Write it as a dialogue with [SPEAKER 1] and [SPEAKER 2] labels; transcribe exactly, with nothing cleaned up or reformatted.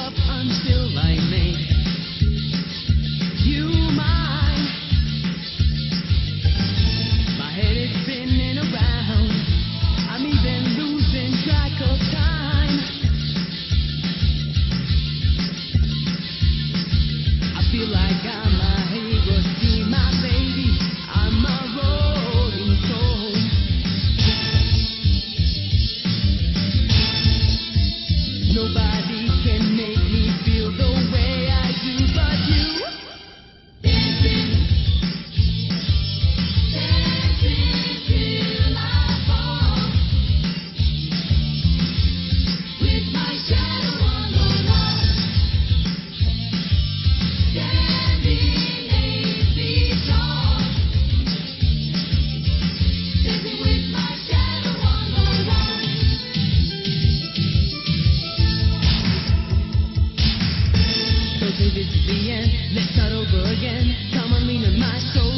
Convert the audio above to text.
[SPEAKER 1] up until I make you mine. My head is spinning around. I'm even losing track of time. I feel like I'm a Hiroshi, my baby. I'm a rolling stone. Nobody can make me feel the way I do but you. Dancing, dancing till I fall, with my shadow on the wall, standing eight feet tall, dancing with my shadow on the wall. So say this is the end, let's start over again. Come on, lean on my shoulder.